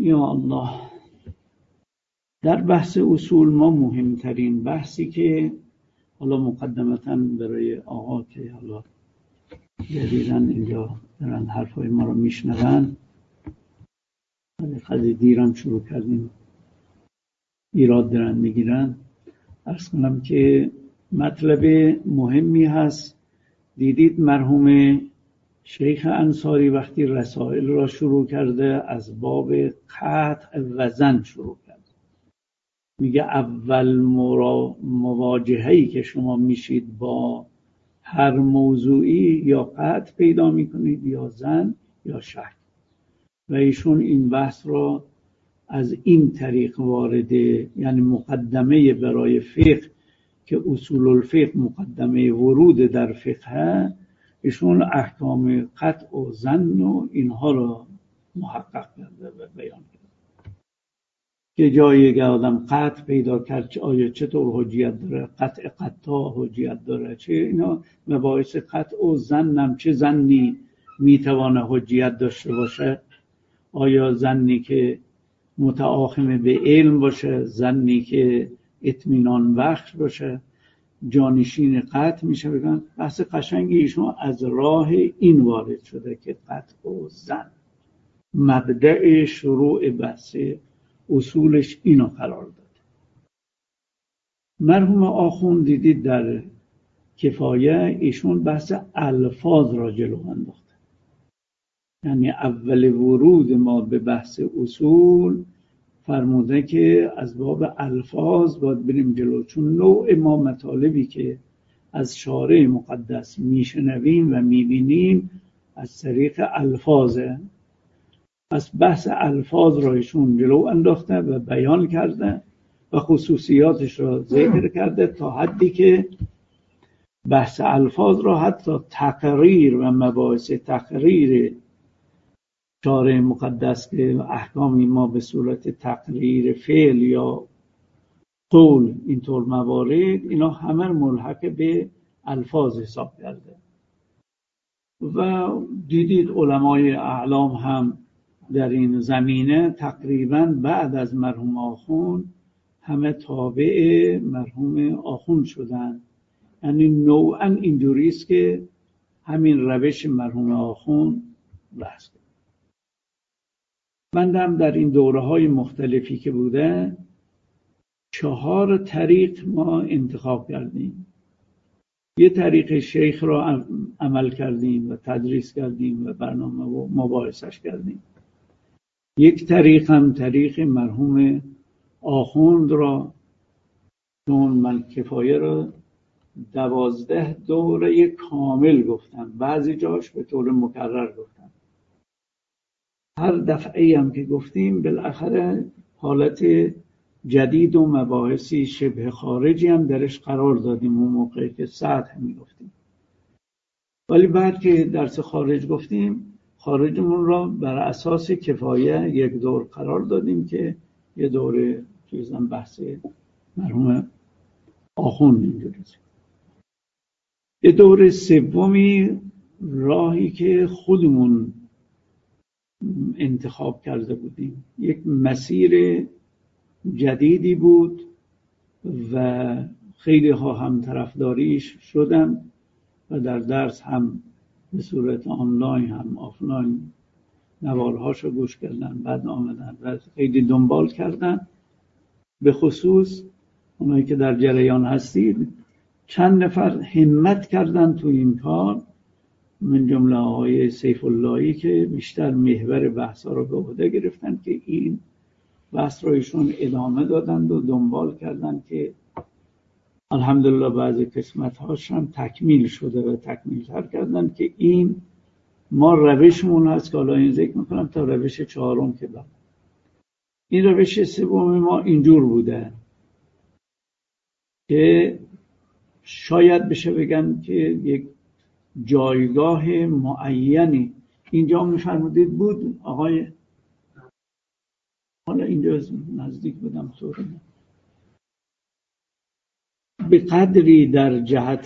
یا الله. در بحث اصول ما مهمترین بحثی که حالا مقدمتاً برای آقا که حالا جدیداً اینجا دارن حرفای ما رو میشنون، خیلی دیرم شروع کردیم ایراد دارن میگیرن، عرض کنم که مطلب مهمی هست. دیدید مرحوم شیخ انصاری وقتی رسائل را شروع کرده از باب قطع وزن شروع کرده. میگه اول مواجهه‌ای که شما میشید با هر موضوعی یا قطع پیدا میکنید یا زن یا شک، و ایشون این بحث را از این طریق وارده، یعنی مقدمه برای فقه که اصول الفقه مقدمه ورود در فقه، ایشون احکام قطع و ظن و اینها را محقق کرده و بیان کرده که جایی که آدم قطع پیدا کرد آیا چطور حجیت داره، قطع قطع حجیت داره، چه اینا مباحث قطع و ظن، چه ظنی میتوانه حجیت داشته باشه، آیا ظنی که متآخم به علم باشه، ظنی که اطمینان بخش باشه، جانشین قطع میشه. بگن بحث قشنگی ایشون از راه این وارد شده که قطع و ظن مبدأ شروع بحث اصولش اینو قرار داد. مرحوم آخوند دیدید در کفایه ایشون بحث الفاظ را جلو انداخته، یعنی اول ورود ما به بحث اصول فرموده که از باب الفاظ باید بریم جلو، چون نوع ما مطالبی که از شارع مقدس میشنویم و میبینیم از طریق الفاظه. پس بحث الفاظ را ایشون جلو انداخته و بیان کرده و خصوصیاتش را ذکر کرده تا حدی که بحث الفاظ را حتی تقریر و مباحث تقریر شارع مقدس که احکامی ما به صورت تقریر فعل یا قول اینطور موارد، اینا همه ملحق به الفاظ حساب کرده. و دیدید علمای اعلام هم در این زمینه تقریبا بعد از مرحوم آخوند همه تابع مرحوم آخوند شدن، یعنی نوعا اینجوریست که همین روش مرحوم آخوند بحث کرد. من هم در این دوره‌های مختلفی که بوده 4 طریق ما انتخاب کردیم. یه طریق شیخ را عمل کردیم و تدریس کردیم و برنامه و مباحثش کردیم. یک طریق هم طریق مرحوم آخوند را، چون من کفایه را 12 دوره کامل گفتم، بعضی جاش به طور مکرر گفتم. هر دفعه هم که گفتیم بالاخره حالت جدید و مباحثی شبه خارجی هم درش قرار دادیم اون موقعی که سطح می گفتیم. ولی بعد که درس خارج گفتیم، خارجمون را بر اساس کفایه یک دور قرار دادیم که یه دوره چیزم بحث مرحوم آخوند اینجوریست. یه دوره سومی راهی که خودمون انتخاب کرده بودیم، یک مسیر جدیدی بود و خیلی ها هم طرفداریش شدن و در درس هم به صورت آنلاین هم آفلاین نوارهاشو گوش کردن، بعد آمدن و خیلی دنبال کردن. به خصوص اونایی که در جریان هستید چند نفر همت کردن تو این کار، من جمله آقای سیف اللهی که بیشتر محور بحثا رو به عهده گرفتن که این بحث رو ایشون ادامه دادند و دنبال کردن که الحمدلله بعضی قسمت هاش هم تکمیل شده و تکمیل تر کردن که این ما روشمون هست که حالا این ذکر میکنم تا روش 4 که بعد. این روش 3 ما اینجور بوده که شاید بشه بگن که یک جایگاه معینی اینجا میفرمودید بود آقای، حالا اینجا نزدیک بودم طوره، به قدری در جهت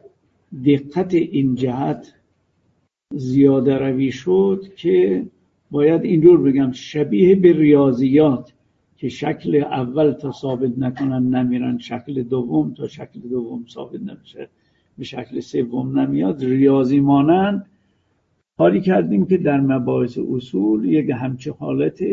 دقت این جهت زیاده روی شد که باید اینجور بگم شبیه به ریاضیات که شکل اول تا ثابت نکنن نمیرن، شکل دوم تا شکل دوم ثابت نمیشه به شکل سوم نمیاد، ریاضی مانند حالی کردیم که در مباحث اصول یک همچه حالت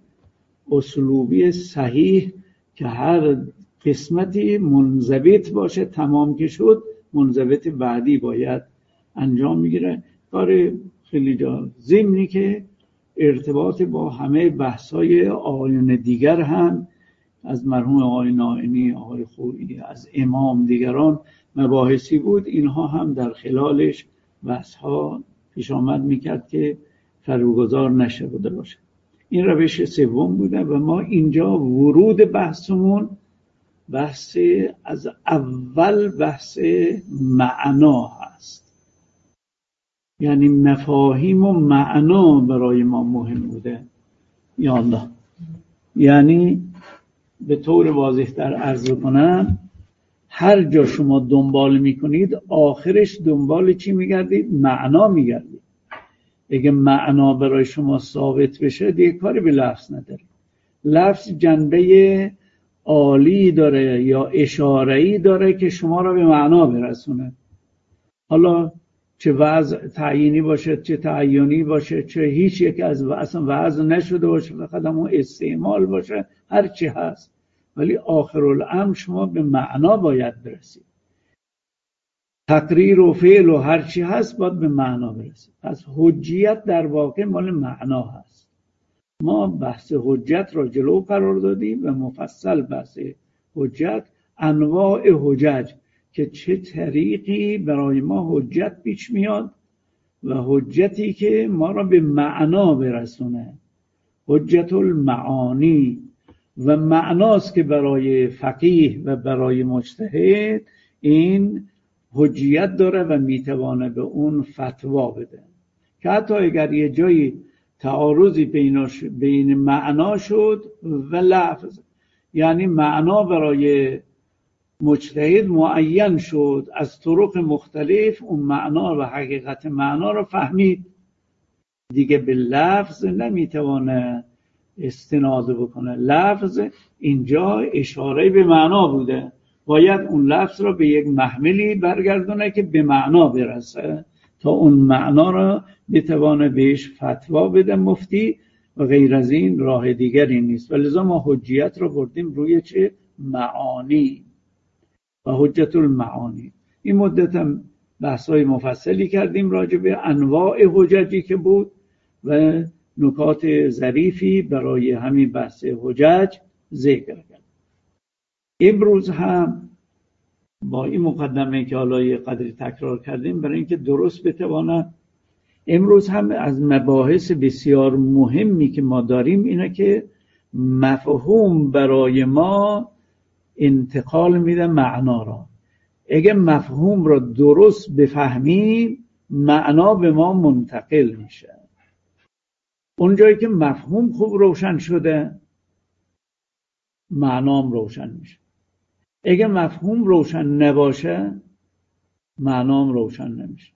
اسلوبی صحیح که هر قسمتی منضبط باشه، تمام که شد منضبط بعدی باید انجام میگیره. کار خیلی جا ضمنی که ارتباط با همه بحث‌های آیون دیگر هم از مرحوم آقای نائینی، آقای خویی، از امام دیگران مباحثی بود، اینها هم در خلالش بحث‌ها پیش آمد میکرد که فروگذار نشه بوده باشه. این روش سوم بوده و ما اینجا ورود بحثمون بحث از اول بحث معنا هست، یعنی مفاهیم و معنا برای ما مهم بوده. یا الله، یعنی به طور واضح در عرض کنم هر جا شما دنبال میکنید آخرش دنبال چی میگردید؟ معنا میگردید. اگه معنا برای شما ثابت بشه دیگه کاری به لفظ ندارید. لفظ جنبه عالی داره یا اشاره‌ای داره که شما را به معنا برسونه. حالا چه وضع تعیینی باشه، چه تعیینی باشه، چه هیچ یک از اصلا وضع نشده باشه، فقط همون استعمال باشه، هر چی هست، ولی آخرالامر شما به معنا باید برسید. تقریر و فعل و هر چی هست باید به معنا برسید. پس حجیت در واقع مال معنا هست. ما بحث حجت را جلو قرار دادیم و مفصل بحث حجت، انواع حجج که چه طریقی برای ما حجت پیش میاد و حجتی که ما را به معنا برسونه، حجت المعانی. و معناست که برای فقیه و برای مجتهد این حجیت داره و میتوانه به اون فتوا بده، که حتی اگر یه جایی تعارضی بین معنا شد و لفظ، یعنی معنا برای مجتهد معین شد از طرق مختلف، اون معنا و حقیقت معنا رو فهمید، دیگه به لفظ نمیتوانه استناد بکنه. لفظ اینجا اشاره به معنا بوده، باید اون لفظ رو به یک محملی برگردونه که به معنا برسه تا اون معنا رو بتوانه بهش فتوا بده مفتی، و غیر از این راه دیگری نیست. ولذا ما حجیت رو بردیم روی چه؟ معانی و حجت المعانی. این مدت هم بحث‌های مفصلی کردیم راجع به انواع حججی که بود و نکات ظریفی برای همین بحث حجج ذکر کرد. امروز هم با این مقدمه که حالا یه قدری تکرار کردیم برای اینکه درست بتوانم، امروز هم از مباحث بسیار مهمی که ما داریم اینه که مفهوم برای ما انتقال میده معنا را. اگه مفهوم را درست بفهمیم معنا به ما منتقل میشه. اونجایی که مفهوم خوب روشن شده معنام روشن میشه. اگه مفهوم روشن نباشه معنام روشن نمیشه.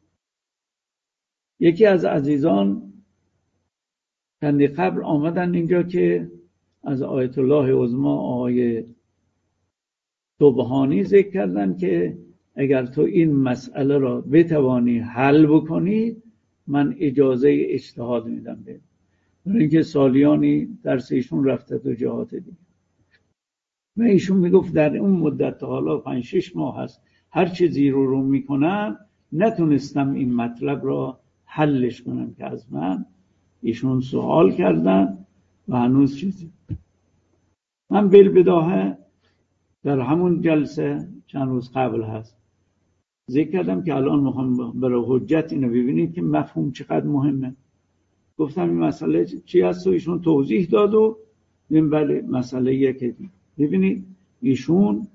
یکی از عزیزان چندی قبل آمدن اینجا که از آیت الله عظمی آقای سبحانی ذکر کردن که اگر تو این مسئله را بتوانی حل بکنی من اجازه اجتهاد میدم بهت. برای اینکه سالیانی درس ایشون رفته تو جهات دیگه و ایشون میگفت در اون مدت حالا 5-6 ماه هست هر چه زیر و رو میکنم نتونستم این مطلب را حلش کنم که از من ایشون سوال کردن و هنوز چیزی. من بالبداهه در همون جلسه چند روز قبل هست ذکر کردم که الان میخوام برای حجت اینو ببینید که مفهوم چقدر مهمه. گفتم این مسئله چی هست و ایشون توضیح داد و این بله مسئله یکی. ببینید ایشون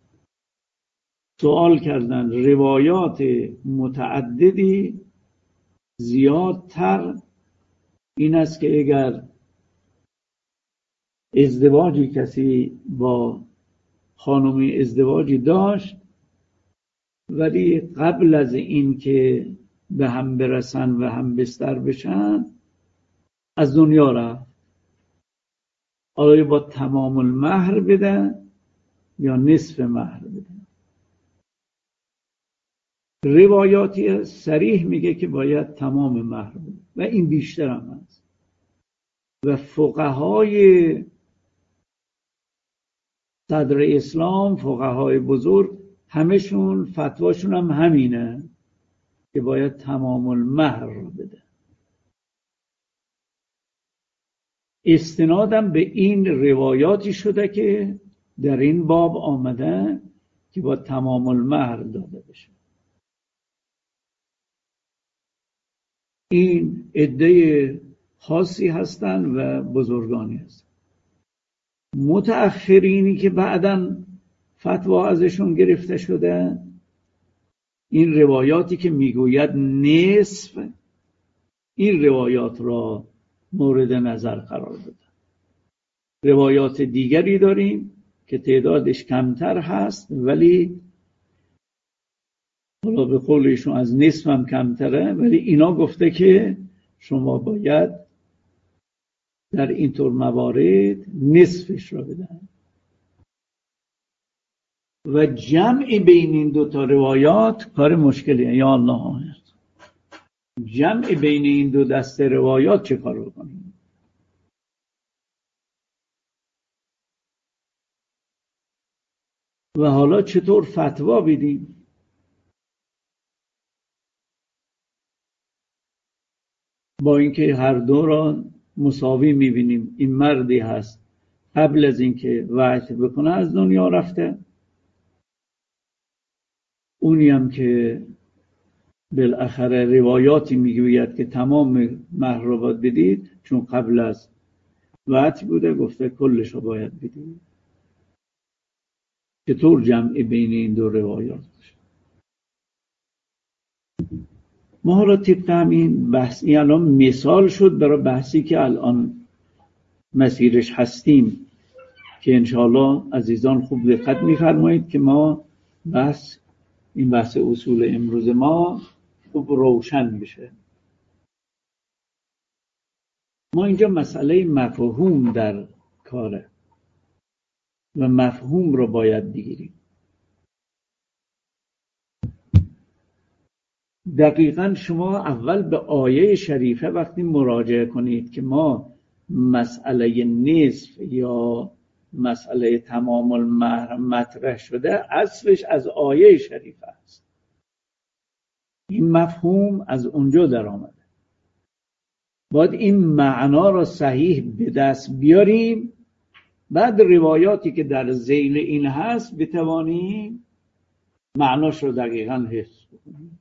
سوال کردن روایات متعددی زیادتر این است که اگر ازدواجی کسی با خانمی ازدواجی داشت ولی قبل از این که به هم برسن و هم بستر بشن از دنیا رفت. آیا با تمام المهر بدن یا نصف مهر بدن؟ روایاتی صریح میگه که باید تمام مهر بدن و این بیشتر هم هست و فقهای صدر اسلام، فقهای بزرگ، همشون فتواشون هم همینه که باید تمام المهر رو بده. استنادم به این روایاتی شده که در این باب آمده که با تمام المهر داده بشه. این عده خاصی هستن و بزرگانی هستن. متأخرینی که بعداً فتوا ازشون گرفته شده، این روایاتی که میگوید نصف، این روایات را مورد نظر قرار دادن. روایات دیگری داریم که تعدادش کمتر هست ولی حالا به قول ایشون از نصف هم کمتره، ولی اینا گفته که شما باید در اینطور موارد نصفش را بدن و جمع بین این دوتا روایات کار مشکلیه. یا الله، جمع بین این دو دسته روایات چه کار بکنیم؟ و حالا چطور فتوا بدیم؟ با اینکه هر دو را مساوی میبینیم. این مردی هست قبل از اینکه وعظ بکنه از دنیا رفته، اونی هم که بالاخره روایاتی میگوید که تمام مهر را باید بدید، چون قبل از وعظ بوده گفته کلش را باید بدید. چطور جمع بین این دو روایات باشه؟ ما حالا طبق همین بحث، این الان مثال شد برای بحثی که الان مسیرش هستیم که انشاءالله عزیزان خوب دقت میفرمایید که ما این بحث اصول امروز ما خوب روشن بشه. ما اینجا مسئله مفهوم در کاره و مفهوم رو باید بگیریم. دقیقاً شما اول به آیه شریفه وقتی مراجعه کنید که ما مسئله نصف یا مسئله تمام المهر مطرح شده، اصلش از آیه شریفه است. این مفهوم از اونجا در آمده. باید این معنا را صحیح به دست بیاریم، بعد روایاتی که در ذیل این هست بتوانیم معناش رو دقیقاً حفظ کنیم.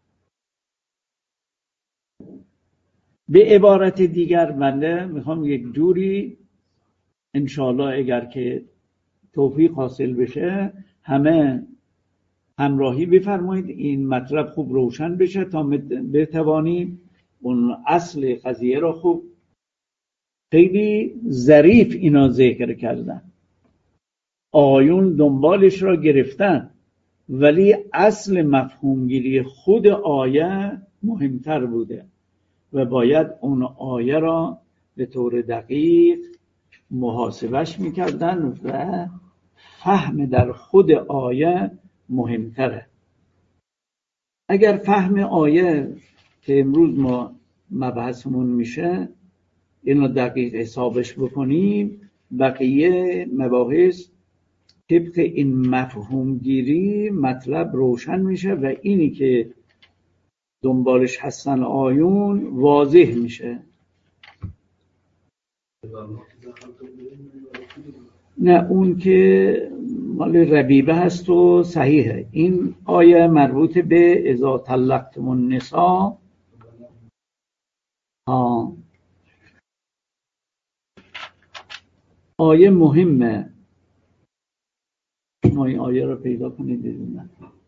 به عبارت دیگر بنده میخوام یک جوری انشاءالله اگر که توفیق حاصل بشه همه همراهی بفرمایید این مطلب خوب روشن بشه تا بتوانیم اون اصل قضیه را خوب. خیلی ظریف اینا ذکر کردن، آیون دنبالش را گرفتن، ولی اصل مفهومگیری خود آیه مهمتر بوده و باید اون آیه را به طور دقیق محاسبش میکردن و فهم در خود آیه مهمتره. اگر فهم آیه که امروز ما مبحثمون میشه اینو دقیق حسابش بکنیم، بقیه مباحث طبق این مفهوم گیری مطلب روشن میشه و اینی که دنبالش هستن آیون واضح میشه. نه اون که مال ربیبه هست و صحیحه. این آیه مربوط به اذا طلقتم النساء، آیه مهمه. ما این آیه رو پیدا کنید ببینید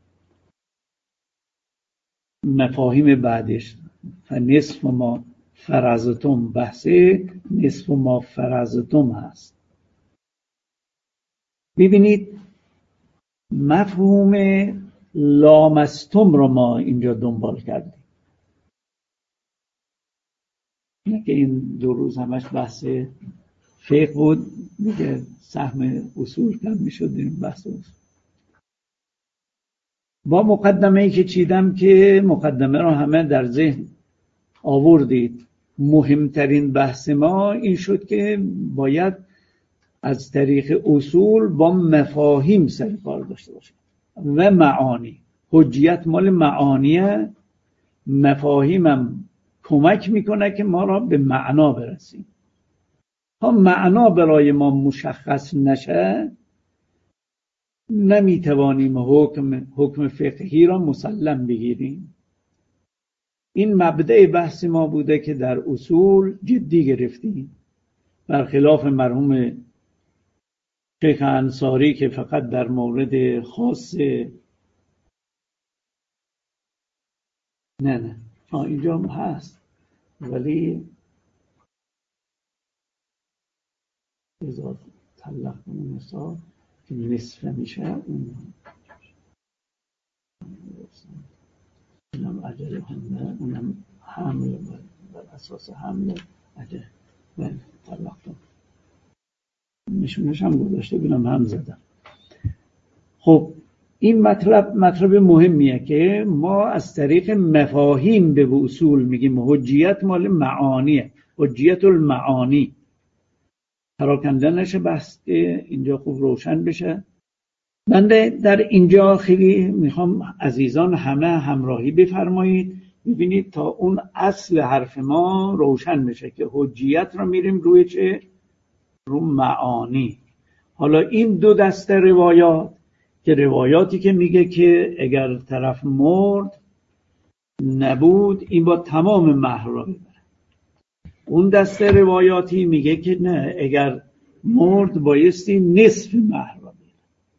مفاهیم بعدش. فنصف ما فرضتم، بحث نصف ما فرضتم هست. ببینید مفهوم لامستم رو ما اینجا دنبال کردیم. اینه که این 2 روز همش بحث فقه بود دیگه، سهم اصول کم میشد این بحث اصول. با مقدمه ای که چیدم که مقدمه رو همه در ذهن آوردید، مهمترین بحث ما این شد که باید از طریق اصول با مفاهیم سر کار داشته باشیم و معانی. حجیت مال معانیه، مفاهیمم کمک میکنه که ما را به معنا برسیم. تا معنا برای ما مشخص نشه نمیتوانیم حکم فقهی را مسلم بگیریم. این مبدأ بحث ما بوده که در اصول جدی گرفتیم، برخلاف مرحوم شیخ انصاری که فقط در مورد خاص نه اینجا هست ولی اذا طلقتم النساء که نصف میشه اونم عجله همه، اونم حمل بر اساس حمل عجله طلقتم نشونش هم گذاشته بینم هم زدم. خب این مطلب مهمیه که ما از طریق مفاهیم به اصول میگیم حجیت مال معانیه، حجیت المعانی. پراکنده نشه بحث اینجا خوب روشن بشه. بنده در اینجا خیلی میخوام عزیزان همه همراهی بفرمایید، ببینید تا اون اصل حرف ما روشن بشه که حجیت رو میریم روی چه؟ رو معانی. حالا این 2 دسته روایات که روایاتی که میگه که اگر طرف مرد نبود این با تمام مهر را ببره. اون دسته روایاتی میگه که نه، اگر مرد بایستی نصف مهر را ببره.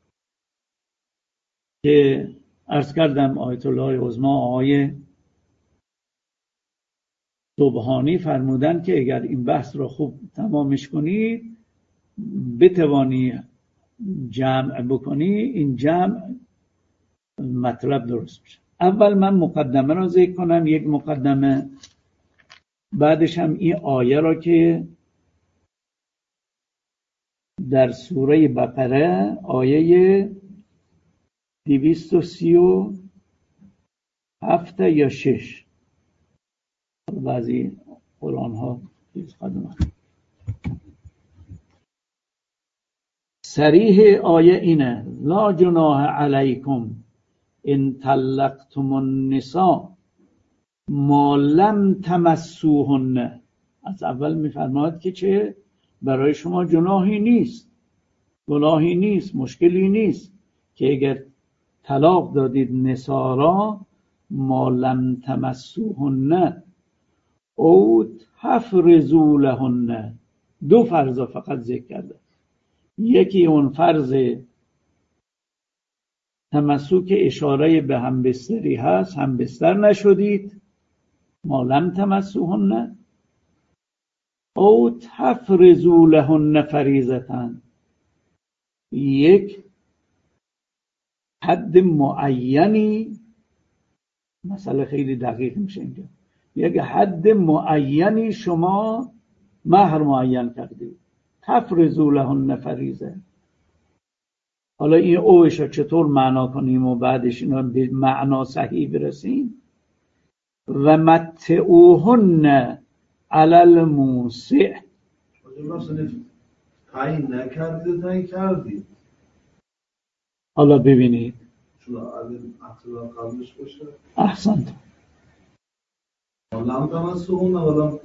که عرض کردم آیت الله عظمی آقای سبحانی فرمودن که اگر این بحث را خوب تمامش کنی بتوانی جمع بکنی، این جمع مطلب درست میشه. اول من مقدمه را ذکر کنم، یک مقدمه، بعدش هم این آیه را که در سوره بقره آیه 237 یا 6 بعضی قرآن ها صریح آیه اینه: لا جناح علیکم ان طلقتم النساء ما لم تمسوهن. از اول میفرماید که چه؟ برای شما جناحی نیست، گناهی نیست، مشکلی نیست که اگر طلاق دادید نساء را ما لم تمسوهن او تفرضوا لهن. 2 فرض فقط ذکر کرده، یکی اون فرض تمسو که اشاره به همبستری هست، همبستر نشدید، ما لم تمسوهن او تفرضوا لهن فریضة، یک حد معینی، مسئله خیلی دقیق میشه اینجا، یک حد معینی شما مهر معین کردید، تفرضوا لهن فریضه. حالا این اوش رو چطور معنا کنیم و بعدش اینا به معنا صحیح برسیم؟ و متعوهن علی الموسع. تعیین نکردید، تعیین کردید. حالا ببینید چون اطلاع قبلش باشه. احسنت. حالا هم تمسوهن ولی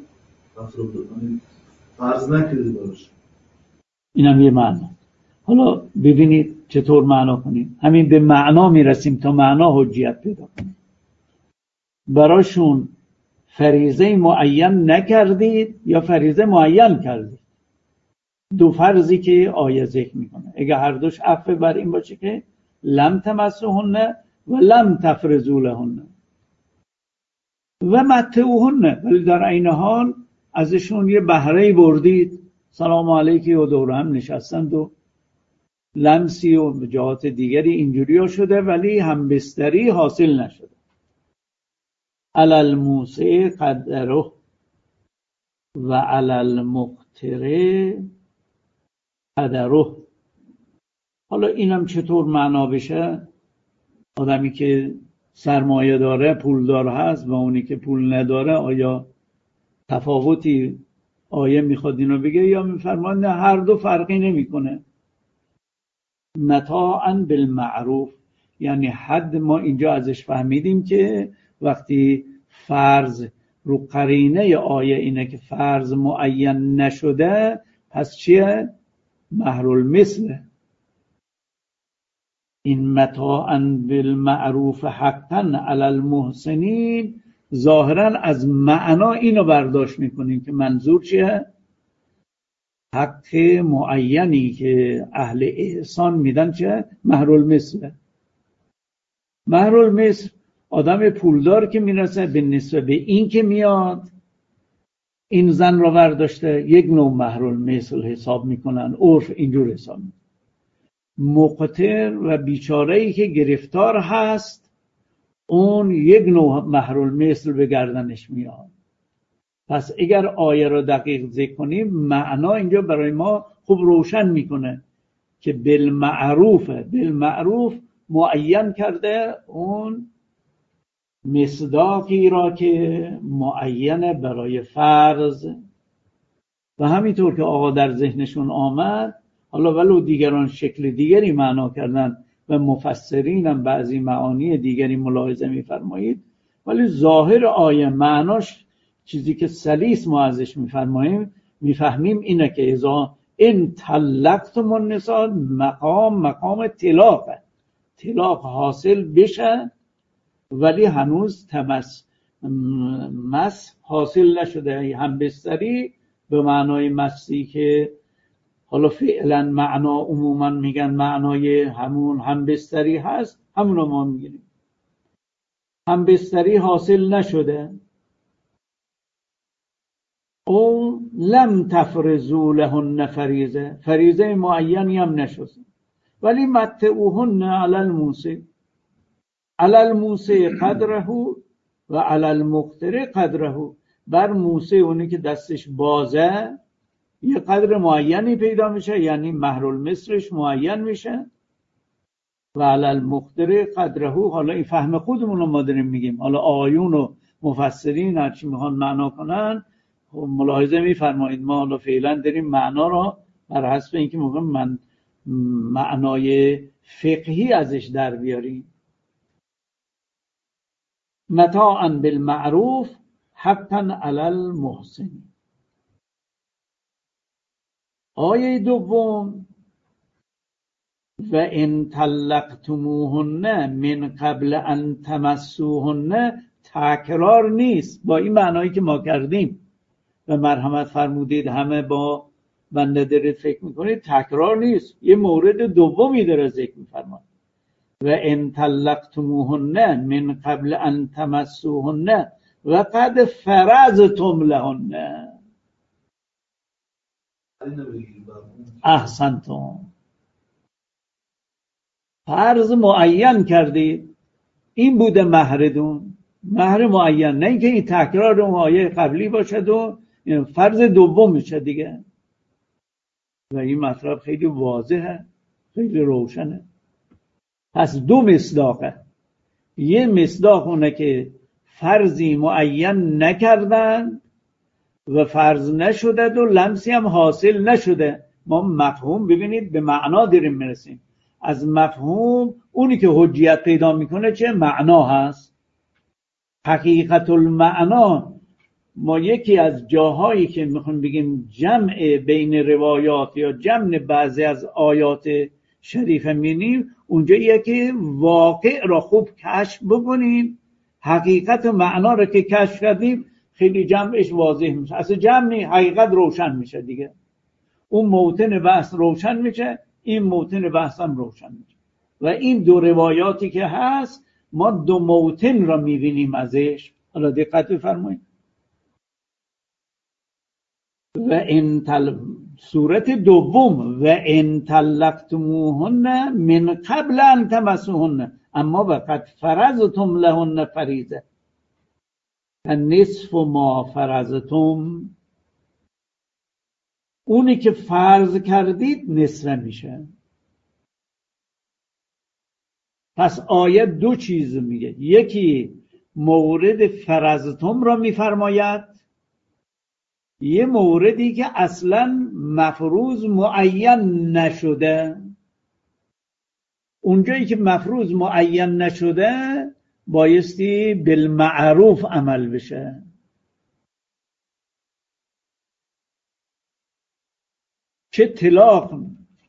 فرض نکردید براش. اینم یه معنا. حالا ببینید چطور معنا کنیم. همین به معنا میرسیم تا معنا حجیت پیدا کنیم. براشون فریضه معین نکردید یا فریضه معین کردید. 2 فرضی که آیه ذکر میکنه. اگه هر دوش عفو بر این باشه که لم تمسوهن و لم تفرضوا لهن و متعوهن، ولی در عین حال ازشون یه بهره بردید، سلام علیکی و دور هم نشستند و لمسی و جهات دیگری اینجوری ها شده ولی همبستری حاصل نشده. علی الموسع قدره، و علی المقتر قدره. حالا اینم چطور معنا بشه؟ آدمی که سرمایه داره، پولدار هست، و اونی که پول نداره، آیا تفاوتی آیه میخواد اینو بگه یا میفرماد نه، هر دو فرقی نمیکنه. متاعا بالمعروف، یعنی حد ما اینجا ازش فهمیدیم که وقتی فرض رو قرینه آیه اینه که فرض معین نشده، پس چیه؟ مهر المثل. این متاعا بالمعروف حقا علی المحسنین، ظاهرا از معنا اینو برداشت میکنیم که منظور چیه؟ حق معینی که اهل احسان میدن چه؟ مهر المثل. مهر المثل آدم پولدار که میرسه به نسبت به این که میاد این زن را برداشته، یک نوع مهر المثل حساب میکنن، عرف اینجور حساب میکنن. مقتر و بیچاره‌ای که گرفتار هست، اون یک نوع مهر المثل به گردنش میاد. پس اگر آیه را دقیق ذکر کنیم، معنا اینجا برای ما خوب روشن میکنه که بالمعروف معین کرده اون مصداقی را که معینه برای فرض. و همینطور که آقا در ذهنشون آمد، حالا ولو دیگران شکل دیگری معنا کردن و مفسرین هم بعضی معانی دیگری ملاحظه میفرمایید، ولی ظاهر آیه معناش چیزی که سلیس ما ازش میفهمیم اینه که اذا ان طلقتم النساء، مقام طلاق حاصل بشه، ولی هنوز مس حاصل نشده. همبستری به معنای مسی که حالا فعلا معنا عموما میگن معنای همون همبستری هست، همون رو ما میگیریم. همبستری حاصل نشده، او لم تفرضوا لهن فریضه معینی هم نشده، ولی متعوهن علی الموسع قدره و علی المقتر قدره. بر موسع، اونی که دستش بازه، یه قدر معینی پیدا میشه، یعنی مهر المثلش معین میشه، و علی المقتر قدره. حالا این فهم خودمون رو ما داریم میگیم، حالا آیون و مفسرین هرچی میخوان معنا کنن ملاحظه میفرمایید. ما حالا فعلا داریم معنا رو بر حسب اینکه من معنای فقهی ازش در بیاریم. متاعا بالمعروف حقا علی المحسنین. آیه دوم، و ان طلقتموهن من قبل ان تمسوهن، تکرار نیست با این معنایی که ما کردیم و مرحمت فرمودید همه با بنده دارید فکر میکنید، تکرار نیست، یه مورد دومی داره ذکر میفرماید. و ان طلقتموهن من قبل ان تمسوهن و قد فرضتم لهن. احسنتم، فرض معین کردید، این بوده مهردون، مهر معین، نه اینکه این تکرار اون آیه قبلی باشد و فرض دوم میشه دیگه. و این مطلب خیلی واضحه، خیلی روشنه. پس دو مصداقه. یه مصداق اونه که فرضی معین نکردن و فرض نشده و لمسی هم حاصل نشده. ما مفهوم ببینید به معنا داریم میرسیم. از مفهوم اونی که حجیت پیدا میکنه چه؟ معنا هست. حقیقت المعنا، ما یکی از جاهایی که میخوام بگیم جمع بین روایات یا جمع بعضی از آیات شریفه می‌بینیم، اونجا یکی واقع را خوب کشف بکنیم، حقیقت معنا را که کشف کردیم خیلی جمعش واضح میشه. اصلا جمع حقیقت روشن میشه دیگه. اون موطن بحث روشن میشه، این موطن بحث هم روشن میشه. و این دو روایاتی که هست ما دو موطن را میبینیم ازش. حالا دقت بفرمایید. و ان صورت دوم، و ان طلقتموهن من قبل ان تمسوهن، اما وقد فرضتم لهن فریضه فنصف ما فرضتم اونی که فرض کردید نصفه میشه. پس آیه دو چیز میگه، یکی مورد فرضتم را میفرماید، یه موردی که اصلا مفروض معین نشده. اونجایی که مفروض معین نشده بایستی بالمعروف عمل بشه. چه طلاق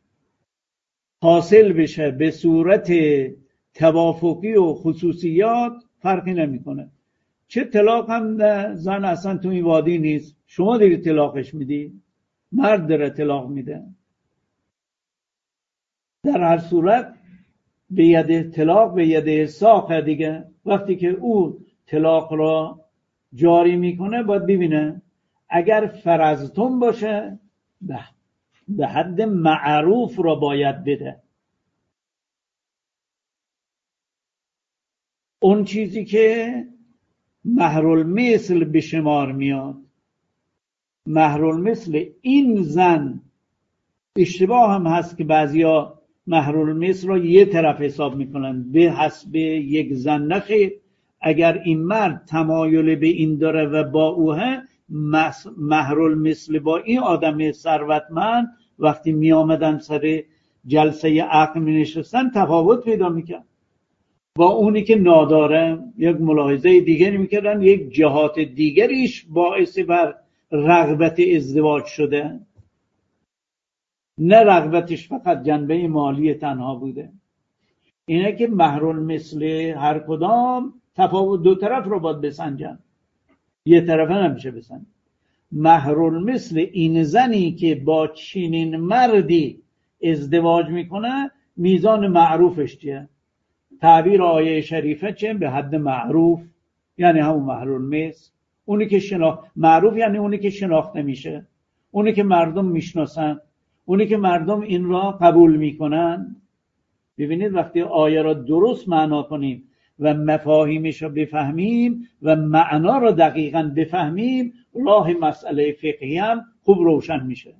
حاصل بشه به صورت توافقی و خصوصیات فرقی نمیکنه، چه طلاق هم زن اصلا تو این وادی نیست، شما دیگه طلاقش میدی، مرد داره طلاق میده. در هر صورت به ید طلاق به ید ساق دیگه. وقتی که او طلاق را جاری میکنه باید ببینه اگر فرضتون باشه به حد معروف را باید بده. اون چیزی که مهرالمثل به شمار میاد، مهرالمثل این زن، اشتباه هم هست که بعضیا مهرالمثل را یه طرف حساب میکنن به حسب یک زن. نخیر، اگر این مرد تمایل به این داره و با اوه، مهرالمثل با این آدم ثروتمند وقتی می آمدن سر جلسه عقد می نشستن تفاوت پیدا میکرد. با اونی که ناداره یک ملاحظه دیگری میکردن، یک جهات دیگریش باعث بر رغبت ازدواج شده، نه رغبتش فقط جنبه مالی تنها بوده. اینه که مهرالمثل هر کدام تفاوت دو طرف رو باید بسنجن، یه طرفه نمیشه بسنجن. مهرالمثل این زنی که با چنین مردی ازدواج میکنه میزان معروفش چیه؟ تعبیر آیه شریفه چه؟ به حد معروف، یعنی همون مهرالمثل. اونی که معروف یعنی اونی که شناخته میشه، اونی که مردم میشناسن، اونی که مردم این را قبول میکنن. ببینید وقتی آیه را درست معنا کنیم و مفاهیمش را بفهمیم و معنا را دقیقاً بفهمیم، راه مسئله فقهی هم خوب روشن میشه.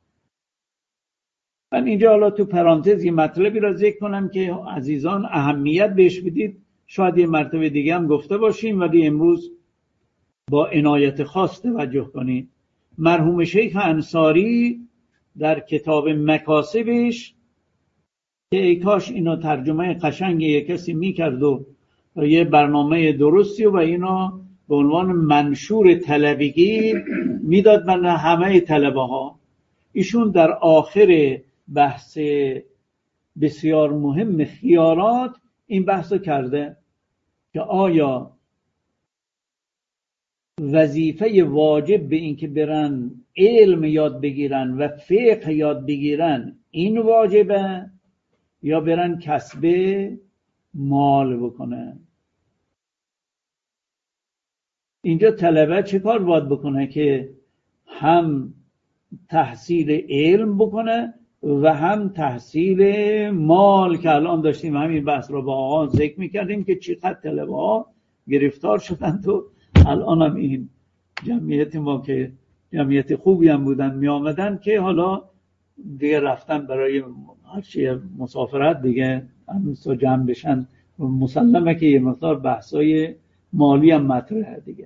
من اینجا حالا تو پرانتز یه مطلبی را ذکر کنم که عزیزان اهمیت بهش بدید، شاید یه مرتبه دیگه هم گفته باشیم ولی امروز با عنایت خاص توجه کنید. مرحوم شیخ انصاری در کتاب مکاسبش که ای کاش اینو ترجمه قشنگی یک کسی میکرد و یه برنامه درستی و اینا به عنوان منشور طلبگی میداد من همه طلبه ها. ایشون در آخر بحث بسیار مهم خیارات این بحث کرده که آیا وظیفه واجب به این که برن علم یاد بگیرن و فقه یاد بگیرن این واجبه یا برن کسب مال بکنه. اینجا طلبه چه کار باید بکنه که هم تحصیل علم بکنه و هم تحصیل مال، که الان داشتیم همین بحث رو با آقا ذکر میکردیم که چقدر طلبه ها گرفتار شدن. تو الان هم این جمعیت ما که جمعیت خوبی هم بودن می آمدن که حالا دیگه رفتن برای هرچی مسافرت دیگه همینسا جمع بشن. مسلمه که یه مقدار بحثای مالی هم مطرحه دیگه،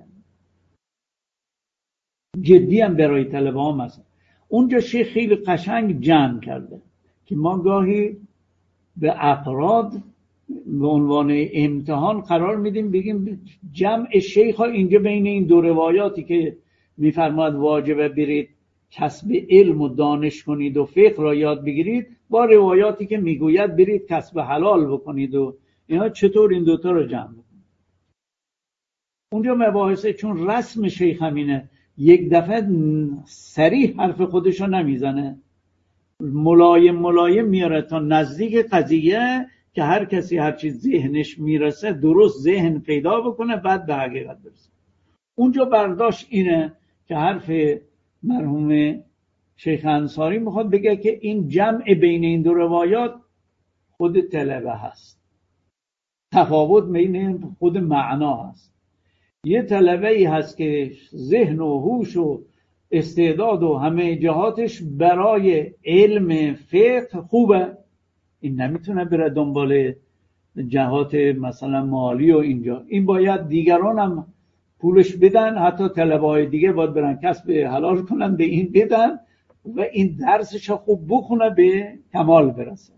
جدی هم برای طلبه ها. مثلا اونجا شیخ خیلی قشنگ جمع کرده که ما گاهی به افراد به عنوان امتحان قرار میدیم، بگیم جمع شیخ ها اینجا بین این دو روایاتی که میفرماد واجبه برید کسب علم و دانش کنید و فقه را یاد بگیرید، با روایاتی که میگوید برید کسب حلال بکنید و اینا، چطور این دوتا رو جمع بکنید. اونجا مباحثه چون رسم شیخ همینه، یک دفعه صریح حرف خودشو نمیزنه، ملایم میاره تا نزدیک قضیه که هر کسی هر چیز ذهنش میرسه درست ذهن پیدا بکنه بعد به حقیقت برسه. اونجا برداشت اینه که حرف مرحوم شیخ انصاری میخواد بگه که این جمع بین این دو روایات خود طلبه هست، تفاوت بین خود معنا هست. یه طلبه ای هست که ذهن و هوش و استعداد و همه جهاتش برای علم فقه خوبه، این نمیتونه بره دنبال جهات مثلا مالی و اینجا. این باید دیگران هم پولش بدن، حتی طلبه‌های دیگه باید برن کسب حلال کنن به این بدن و این درسش خوب بخونه به کمال برسه.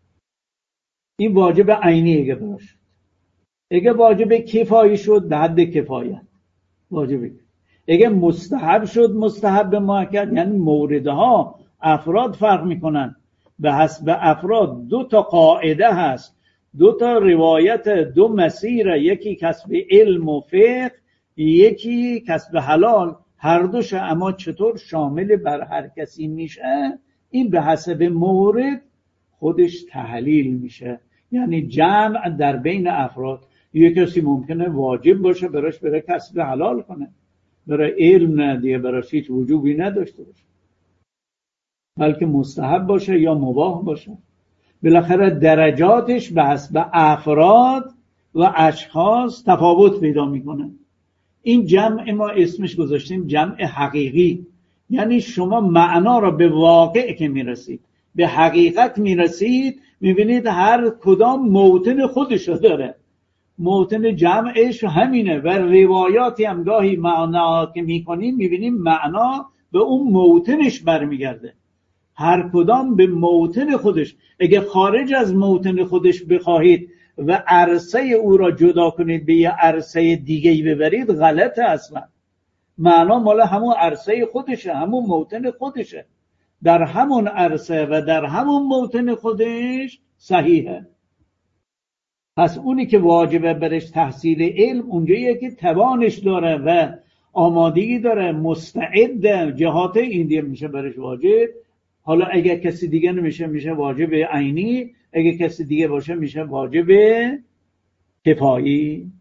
این واجب عینی اگه باشه. اگه واجب کفایی شد به حد کفایت واجبه. اگه مستحب شد مستحب مؤکد، یعنی موردها افراد فرق میکنن به حسب افراد. دو تا قاعده هست، دو تا روایت، دو مسیر، یکی کسب علم و فقه، یکی کسب حلال، هر دوش. اما چطور شامل بر هر کسی میشه این به حسب مورد خودش تحلیل میشه. یعنی جمع در بین افراد. یک کسی ممکنه واجب باشه براش بره کسب حلال کنه، برای علم نه دیگه، براش هیچ وجوبی نداشته باشه، بلکه مستحب باشه یا مباح باشه. بالاخره درجاتش به حسب افراد و اشخاص تفاوت پیدا میکنه. این جمع ما اسمش گذاشتیم جمع حقیقی، یعنی شما معنا را به واقع که میرسید، به حقیقت میرسید، میبینید هر کدام موطن خودشو داره. موطن جمعش همینه و روایاتی هم گاهی معنا که میکنیم میبینیم معنا به اون موطنش برمیگرده، هر کدام به موطن خودش. اگه خارج از موطن خودش بخواهید و عرصه او را جدا کنید به یه عرصه دیگه‌ای ببرید غلطه. اصلا معنا مال همون عرصه خودشه، همون موطن خودشه، در همون عرصه و در همون موطن خودش صحیحه. پس اونی که واجبه برش تحصیل علم اونجاییه که توانش داره و آمادگی داره، مستعد جهات این دیگه میشه برش واجب. حالا اگه کسی دیگه نمیشه میشه واجب عینی، اگه کسی دیگه باشه میشه واجب کفایی.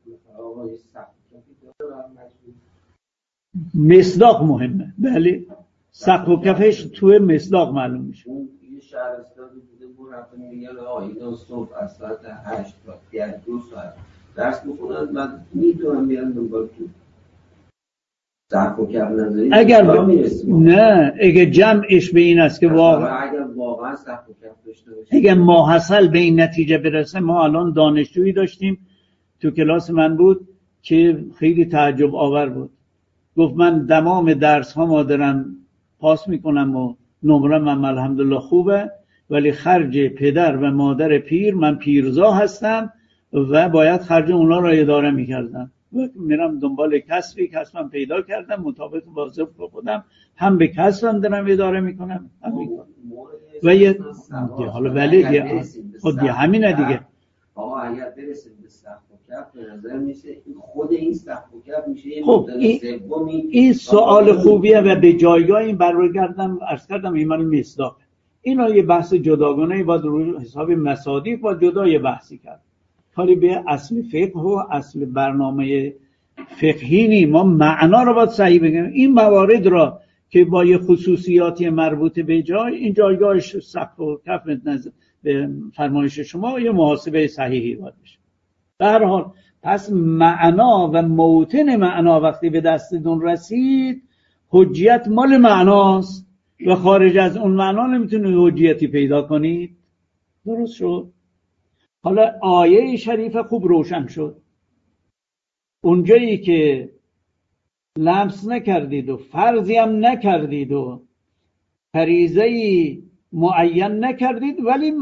مصداق مهمه، بله. سقف و کفش توی مصداق معلوم میشه. یه شهرستانی بوده بود رفتن میگن اینا صبح از ساعت 8 تا 2 ساعت درس میخونن و میتونن بیان دنبال تو سقف و کف نذاری. اگر نه، اگه جمعش به این است که واقعا سقف و کف داشته باشه، اگه ماحصل به این نتیجه برسه. ما الان دانشجویی داشتیم تو کلاس من بود که خیلی تعجب آور بود. گفت من تمام درس ها ما دارم پاس میکنم و نمره من الحمدلله خوبه، ولی خرج پدر و مادر پیر، من پیرزا هستم و باید خرج اونا را اداره میکردم و میرم دنبال کسبم پیدا کردم مطابق واظب خودم، هم به کسبم دارم اداره میکنم و یه حالا ولی خود همینه دیگه. آقا اگر برسیم به سقف و کف به نظر میشه خود این سقف و کف میشه یه خب این سوال خوبیه و به جایگاه این برگردم عرض کردم ایمان مصداق. اینا یه بحث جداگانه باید رو حساب مصادیق با جدا یه بحثی کرد. حالی به اصل فقه و اصل برنامه فقهی نی، ما معنا رو باید صحیح بگیم. این موارد را که با یه خصوصیاتی مربوط به جای، این جایگاهش سقف و کف نظر به فرمایش شما یه محاسبه صحیحی باید بشه. به هر حال پس معنا و موطن معنا وقتی به دستتون رسید حجیت مال معناست و خارج از اون معنا نمیتونید حجیتی پیدا کنید. درست شد؟ حالا آیه شریف خوب روشن شد. اونجایی که لمس نکردید و فرضی هم نکردید و فریضه‌ای معین نکردید، ولی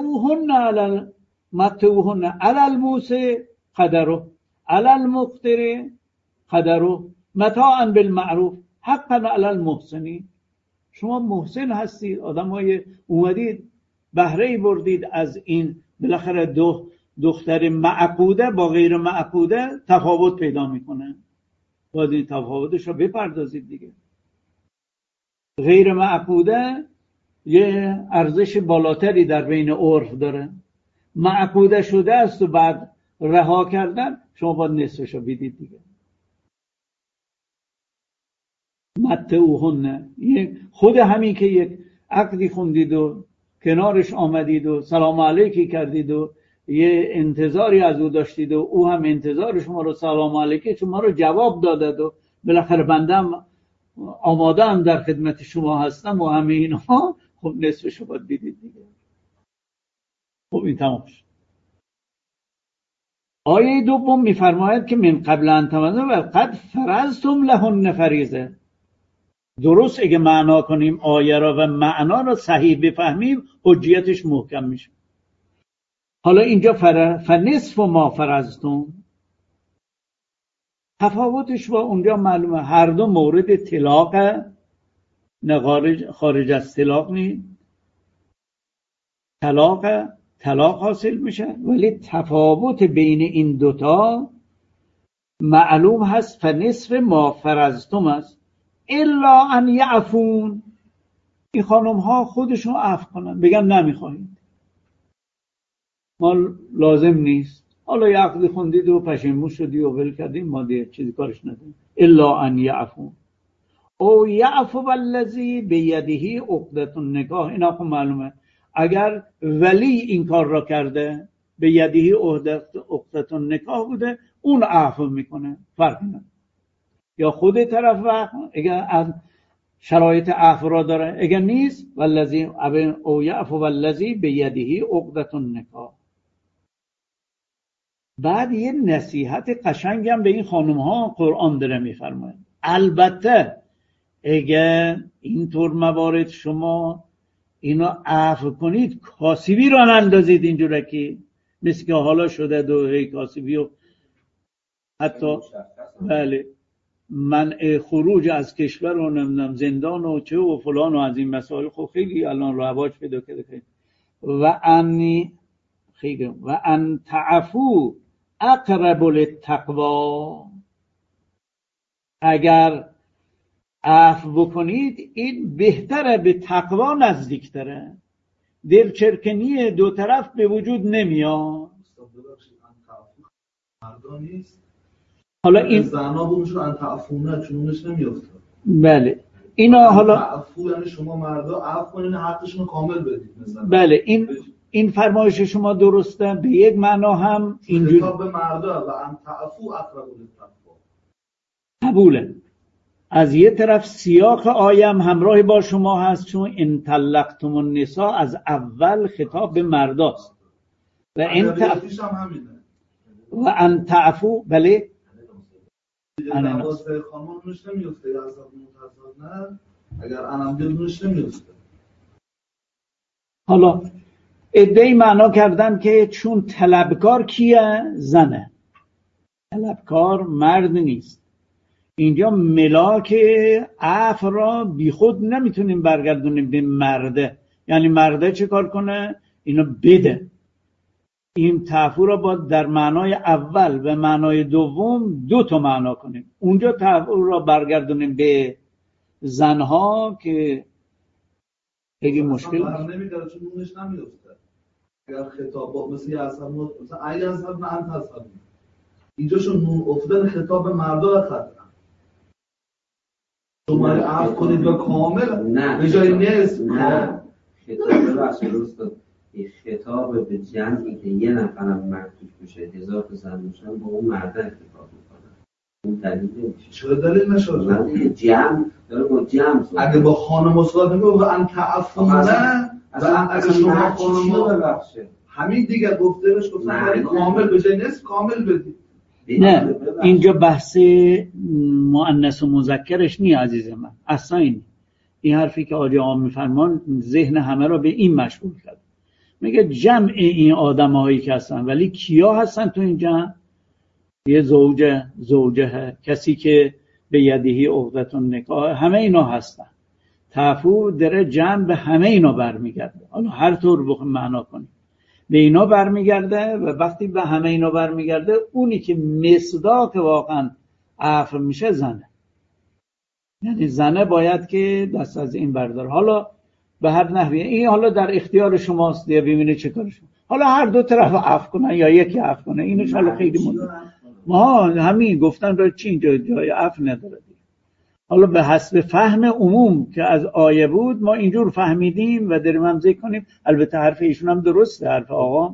متعوهن علی الموسع قدره علی المقتر قدره متاعا بالمعروف حقا علی المحسنین. شما محسن هستید، آدمای اومدید بهره بردید از این. بالاخره دختر معقوده با غیر معقوده تفاوت پیدا میکنه، باید این تفاوتش رو بپردازید دیگه. غیر معقوده یه ارزش بالاتری در بین عرف داره، معقوده شده است و بعد رها کردن شما باید نصفشو بدید دیگه. متعوهن خود همین که یک عقدی خوندید و کنارش آمدید و سلام علیکی کردید و یه انتظاری از او داشتید و او هم انتظار شما رو سلام علیکی شما رو جواب داده و بالاخره بندم آماده هم در خدمت شما هستم و همه اینها، خب نصفشو باید دیدید دیگه. خب این تمام شد. آیه دوم میفرماید که من قبل ان تمنوا و قد فرضتم لهن فریضه. درست اگه معنا کنیم آیه را و معنا را صحیح بفهمیم حجیتش محکم میشه. حالا اینجا فنصف ما فرضتم، تفاوتش با اونجا معلومه، هر دو مورد طلاق، نه خارج از طلاق نی، طلاق حاصل میشه، ولی تفاوت بین این دوتا معلوم هست. فنصف ما فرضتم است الا ان یعفون، این خانم ها خودشون عفو کنن، بگن نمیخواهیم، ما لازم نیست، حالا یه عقد خوندید و پشیمون شدی و ول کردیم، ما دیگه چیزی کارش نداریم. الا ان یعفون او یعفو الذی بیده عقدة النکاح. اینا خب معلومه اگر ولی این کار را کرده، بیده عقدة النکاح بوده، اون عفو میکنه، فرق نداره. یا خود طرف اگر از شرایط عفو را داره، اگر نیست والذی او یعفو الذی بیده عقدة النکاح. بعد یه نصیحت قشنگ هم به این خانم ها قرآن داره میفرماید. البته اگر اینطور موارد شما اینا عفو کنید، کاسبی را نندازید اینجوره که مثل که حالا شده دو هی کاسبی و حتی بله منع خروج از کشور و نمیدونم زندان و چه و فلان و از این مسائل خب خیلی الان رواج پیدا کرده. و ان تعفو اقرب للتقوا، اگر عفو بکنید این بهتره، به تقوا نزدیکتره، دلچرکنی دو طرف به وجود نمیاد. حالا این زنا بونش رو انتعفونه چونش نمیفته. بله اینا حالا عفو یعنی شما مردا عفو کنین حقشون رو کامل بدید مثلا. بله این فرمایش شما درسته، به یک معنا هم اینجوری خطاب مردا و انتعفو اقرب للتقوا قبوله. از یه طرف سیاق آیم همراه با شما هست، چون ان طلقتم النساء از اول خطاب به مرداست و ان تعفو بله واسه خانمش نمیفته یا اصلا متضاد نه، اگر انم بدونش نمیفته. حالا ادعی معنا کردن که چون طلبکار کیه؟ زنه، طلبکار مرد نیست. اینجا ملاک عفو را بی خود نمیتونیم برگردونیم به مرده، یعنی مرده چه کار کنه؟ اینو بده. این تعفو را باید در معنای اول و معنای دوم دو تا معنا کنیم. اونجا تعفو را برگردونیم به زنها که خیلی مشکل نمیداره، چون نونش نمیفته. اگر خطاب با مثل یه اصلا ای اصلا نه انت اصلا اینجا شون نون افتادن خطاب مردا خطا شما عفو کنید و کامل به جای نیست. نه خطاب بخش درست، این خطاب به جمعی که یه نفرم مرد توش بشه، 1000 تا زن باشن، با اون مرده خطاب میکنن. اون دلیل نمیشه. چرا دلیل نشد؟ جمع داره با جمع. اگه با خانم صحبت میکنه و ان تعفو نه و اگه شما خانم ببخشه همین دیگه گفتنش گفتن کامل به جای نیست، کامل بدید. نه اینجا بحث مؤنث و مذکرش نی عزیز من، اصلا این حرفی که آقای عام میفرمان ذهن همه را به این مشغول کرد. میگه جمع این آدمایی که هستن، ولی کیا هستن تو این جمع؟ یه زوجه کسی که به یدهی عقدة النکاح، همه اینا هستن. تعفو در جمع به همه اینا برمیگرده. حالا هر طور بخوام معنا کنیم به اینا برمیگرده و وقتی به همه اینا برمیگرده اونی که مصداق واقعا عفو میشه زنه، یعنی زنه باید که دست از این برداره. حالا به هر نحوی این حالا در اختیار شماست دیگه، ببینید چه کارشون. حالا هر دو طرف عفو کنن یا یکی عفو کنه، اینش حالا خیلی مهمه. ما همین گفتن را چی اینجا جای عفو نداره دیگه. حالا به حسب فهم عموم که از آیه بود ما اینجور فهمیدیم و داریم هم ذکر کنیم. البته حرف ایشون هم درسته، حرف آقا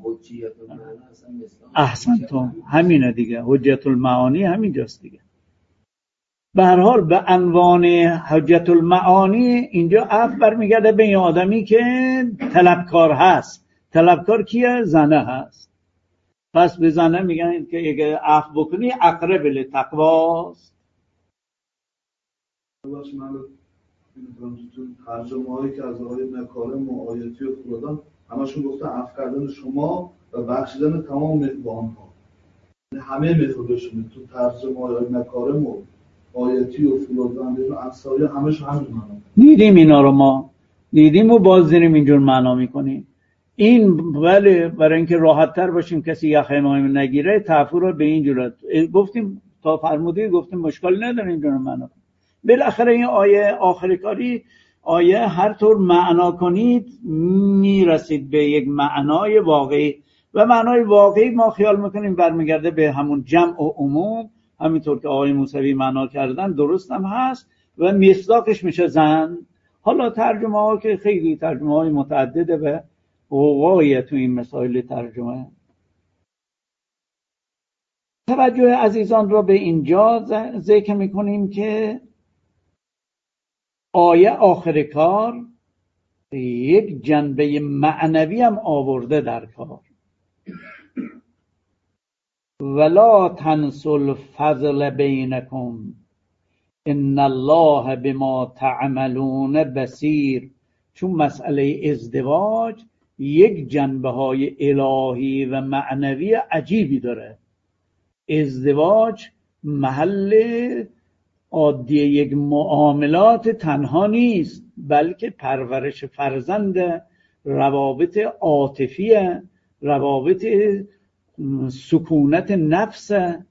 احسنتم، همینه دیگه، حجت المعانی همین جاست دیگه. به هر حال به عنوان حجت المعانی اینجا عفو برمیگرده به این آدمی که طلبکار هست. طلبکار کیه؟ زنه هست. پس به زنه میگن که اگه عفو بکنی اقرب للتقواست. باشه من تو ترجمه هایی که از آقای مکارم و آیتی و فرودان همشون گفتن عفو کردن شما و بخشیدن تمام مهربان ها، همه مهربانشون تو ترجمه های مکارم و آیتی و فرودان و انصاری همش همین معنا. دیدیم اینا رو ما دیدیم و باز داریم اینجور معنا میکنیم. این ولی برای اینکه راحت تر باشیم کسی یخ امام نگیره تعفو رو به این جورت گفتیم تا فرمودید، گفتیم مشکل نداره اینجور معنا. بالاخره این آیه آخر کاری آیه هر طور معنا کنید میرسید به یک معنای واقعی و معنای واقعی ما خیال میکنیم برمیگرده به همون جمع و عموم، همینطور که آقای موسوی معنا کردن درست هم هست و مصداقش میشه زن. حالا ترجمه ها که خیلی ترجمه های متعدده و غوغای تو این مسائل ترجمه. توجه عزیزان را به اینجا ذکر میکنیم که آیه آخر کار یک جنبه معنوی هم آورده در کار. ولا تنسوا الفضل بینکم ان الله بما تعملون بصیر. چون مسئله ازدواج یک جنبه های الهی و معنوی عجیبی داره. ازدواج محل عادی یک معاملات تنها نیست، بلکه پرورش فرزند، روابط عاطفی، روابط سکونت نفس.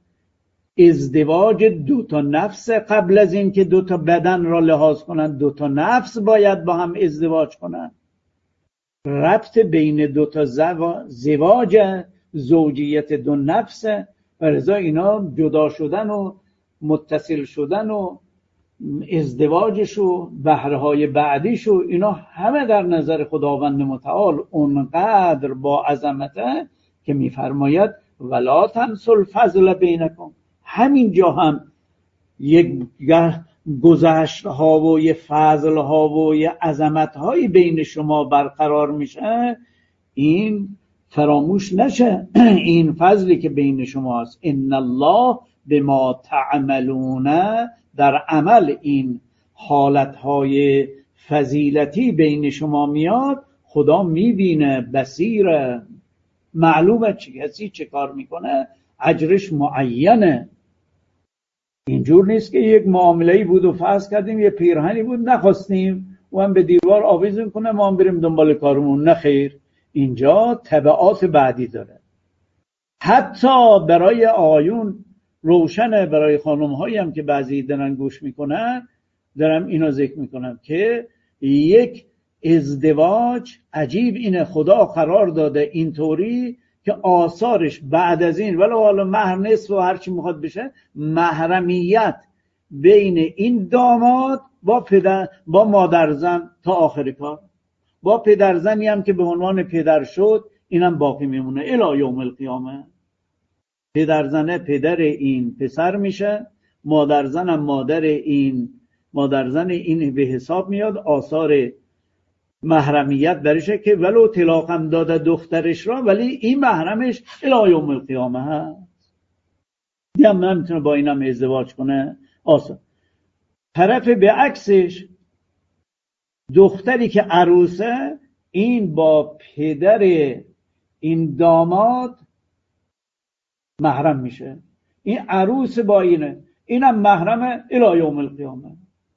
ازدواج دوتا نفس، قبل از این که دوتا بدن را لحاظ کنند دوتا نفس باید با هم ازدواج کنند. ربط بین دوتا زواج زوجیت دو نفس و رضا اینا جدا شدن و متصل شدن و ازدواجش و بهرهای بعدیش و اینا همه در نظر خداوند متعال اونقدر با عظمته که میفرماید ولا تنسوا الفضل بینکم. همینجا هم یک گذشت ها و یه فضل ها و یه عظمت های بین شما برقرار میشه، این فراموش نشه. این فضلی که بین شما هست، ان الله بما تعملون، در عمل این حالتهای فضیلتی بین شما میاد، خدا میبینه، بصیره، معلومه کسی چه کار میکنه، اجرش معینه. اینجور نیست که یک معامله‌ای بود و فرض کردیم یه پیرهنی بود نخواستیم و هم به دیوار آویزون کنه ما هم بریم دنبال کارمون. نه خیر، اینجا تبعات بعدی داره. حتی برای آقایون روشنه، برای خانم‌هایی هم که بعضی دارن گوش میکنن دارم اینو ذکر میکنم که یک ازدواج عجیب اینه، خدا قرار داده اینطوری که آثارش بعد از این ولو حالا مهر نصف و هرچی میخواد بشه، محرمیت بین این داماد با مادرزن تا آخر کار، با پدرزنی هم که به عنوان پدر شد اینم باقی میمونه الی یوم القیامه. پدرزنه پدر این پسر میشه، مادرزن هم مادرزن این به حساب میاد، آثار محرمیت درشه که ولو طلاقم داده دخترش را ولی این محرمش الی یوم القیامه هست، دیگه هم نمیتونه با اینم ازدواج کنه. آسان طرف به عکسش دختری که عروسه، این با پدر این داماد محرم میشه، این عروس با اینم محرمه الی یوم القیامه.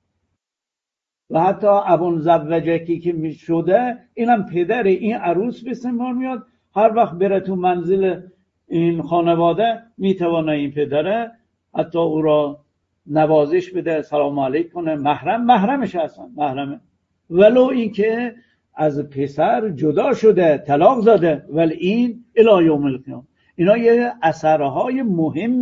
و حتی ابون زوجکی که میشده اینم پدر این عروس به استعمال میاد، هر وقت بره تو منزل این خانواده میتونه این پدره حتی او را نوازش بده، سلام علیک کنه، محرمش اصلا محرمه، ولو این که از پسر جدا شده طلاق زده، ولی این الی یوم القیامه. اینا یه اثرهای مهم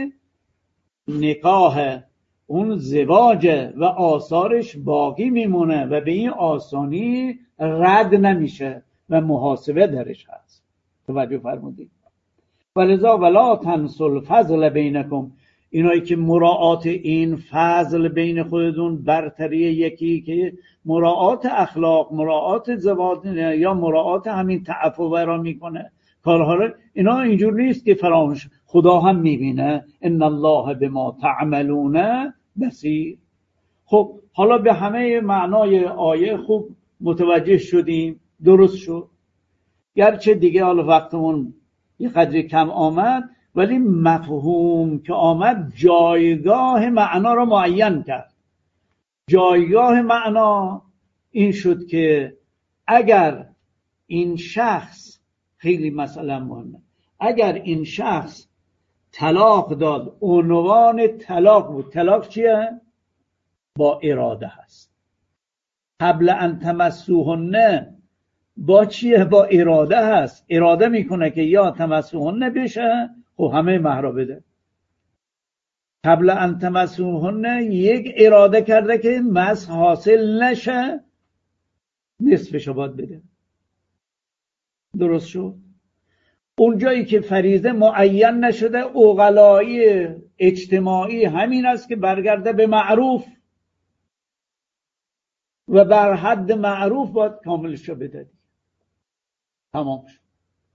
نکاح، اون زواج و آثارش باقی میمونه و به این آسانی رد نمیشه و محاسبه درش هست. توجه فرمودید؟ ولذا ولا تنسوا الفضل بینکم، اینایی که مراعات این فضل بین خودتون برتری یکی که مراعات اخلاق، مراعات زبان یا مراعات همین تعفف را میکنه کارها رو، اینا اینجور نیست که فراموش. خدا هم میبینه ان الله بما تعملون بصیر. خب حالا به همه معنای آیه خوب متوجه شدیم، درست شد. گرچه دیگه حالا وقتمون یه قدری کم آمد، ولی مفهوم که آمد جایگاه معنا را معین کرد. جایگاه معنا این شد که اگر این شخص، خیلی مثلا مهمه، اگر این شخص طلاق داد، عنوان طلاق بود. طلاق چیه؟ با اراده هست. قبل ان تمسوهن با چیه؟ با اراده هست. اراده میکنه که یا تمسوهن بشه، خب همه مهر بده. قبل ان تمسوهن یک اراده کرده که مس حاصل نشه، نصفشو باید بده. درست شد؟ اونجایی که فریضه معین نشده، عقلایی اجتماعی همین است که برگرده به معروف و بر حد معروف باید کاملش رو بده. تمام شد.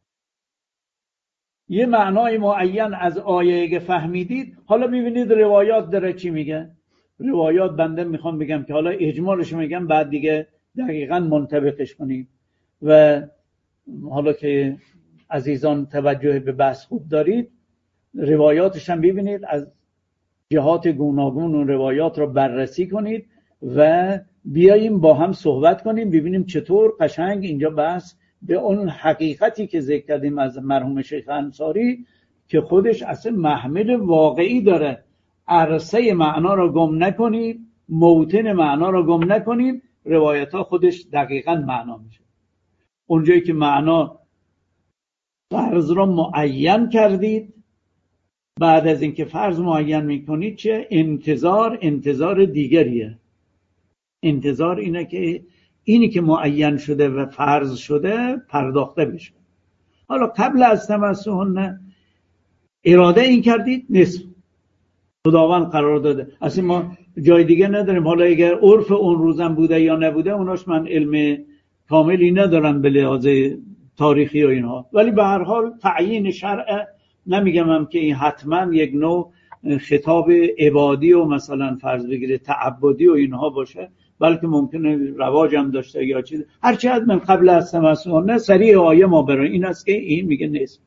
یه معنای معین از آیه که فهمیدید، حالا میبینید روایات داره چی میگه. روایات بنده میخوام بگم که حالا اجمالش میگم، بعد دیگه دقیقاً منطبقش کنیم. و حالا که عزیزان توجه به بحث خوب دارید، روایاتش هم ببینید، از جهات گوناگون اون روایات رو بررسی کنید و بیاییم با هم صحبت کنیم، ببینیم چطور قشنگ اینجا بحث به اون حقیقتی که ذکر کردیم از مرحوم شیخ انصاری که خودش اصلا محمل واقعی داره. عرصه معنا رو گم نکنید، موطن معنا رو گم نکنید، روایت ها خودش دقیقاً معنا میشه. اونجایی که معنا فرض رو معین کردید، بعد از اینکه فرض معین میکنید چه؟ انتظار دیگریه. انتظار اینه که اینی که معین شده و فرض شده پرداخته بشه. حالا قبل از تمسوهن اراده این کردید، نصف خداوند قرار داده. اصلا ما جای دیگه نداریم. حالا اگر عرف اون روزم بوده یا نبوده، اوناش من علم کاملی ندارم به لحاظ تاریخی و اینها، ولی به هر حال تعیین شرع، نمیگم هم که این حتما یک نوع خطاب عبادی و مثلا فرض بگیره تعبدی و اینها باشه، بلکه ممکنه رواج هم داشته یا چیز. هرچی از من قبل از تمسوهن سریع آیه ما برای این است که این میگه نیست.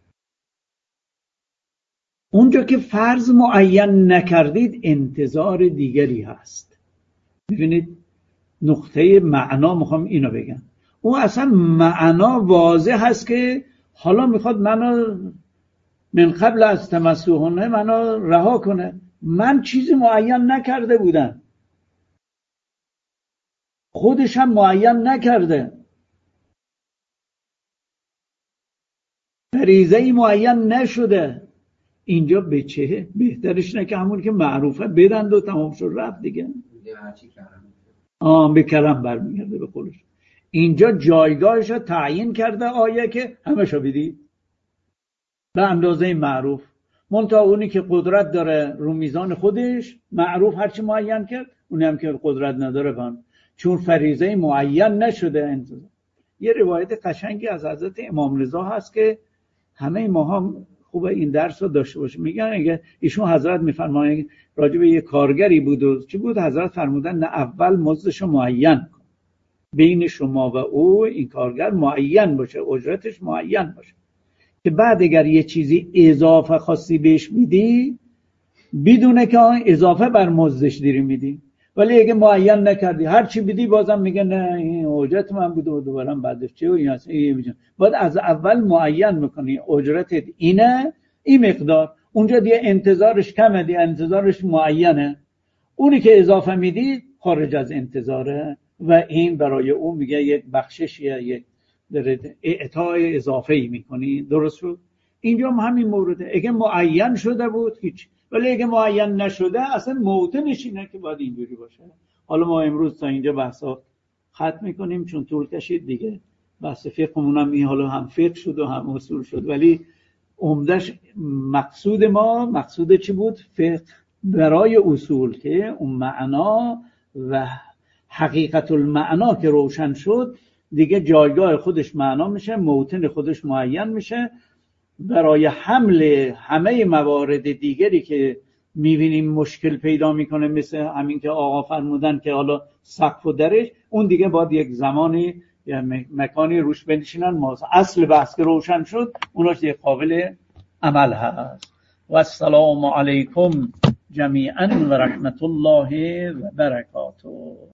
اونجا که فرض معین نکردید، انتظار دیگری هست. ببینید نقطه معنا، میخوام اینو بگم، اون اصلا معنا واضح هست که حالا میخواد منو من قبل از تمسوهن منو رها کنه. من چیزی معین نکرده بودم، خودش هم معین نکرده، فریضه‌ای معین نشده. اینجا به چه؟ بهترش نه که همون که معروفه بدند و تمام شد رفت دیگه. به کرم برمیگرده به خودش. اینجا جایگاهش رو تعیین کرده آیه که همشو بدید به اندازه معروف. منتها اونی که قدرت داره رو میزان خودش معروف هرچی معین کرد، اونی هم که قدرت نداره چون فریضه معین نشده انتظار. یه روایت قشنگی از حضرت امام رضا هست که همه ما هم خوبه این درس رو داشته باشیم. میگن اگه ایشون حضرت میفرمایند راجع به یه کارگری بود و چی بود، حضرت فرمودن نه اول مزدش معین کن، بین شما و او این کارگر معین باشه، اجرتش معین باشه، که بعد اگر یه چیزی اضافه خاصی بهش میدی بدونه که اضافه بر مزدش دیری میدی. ولی اگه معین نکردی هر چی بدی بازم میگه نه این اجرت من بوده و دوباره بعدش چه و این هست. باید از اول معین میکنی اجرتت اینه، این مقدار. اونجا دیگه انتظارش کمه، دیگه انتظارش معینه. اونی که اضافه میدی خارج از انتظاره و این برای اون میگه یک بخششیه، یک اعطای اضافه ای میکنی. درست شد؟ اینجا هم همین مورده. اگه معین شده بود هیچ، ولی اگه معین نشده اصلا موطنش اینه که باید اینجوری باشه. حالا ما امروز تا اینجا بحثا ختم میکنیم چون طول کشید دیگه. بحث فقهمون هم این حالا هم فقه شد و هم اصول شد، ولی عمدش مقصود چی بود؟ فقه برای اصول، که اون معنا و حقیقت المعنا که روشن شد دیگه جایگاه خودش معنا میشه، موطن خودش معین میشه. برای حمل همه موارد دیگری که میبینیم مشکل پیدا میکنه، مثل همین که آقا فرمودن که حالا سقف و درش، اون دیگه باید یک زمانی یا مکانی روش بنشینن. اصل بحث که روشن شد اوناش دیگه قابل عمل هست. و السلام علیکم جمیعا و رحمت الله و برکاته.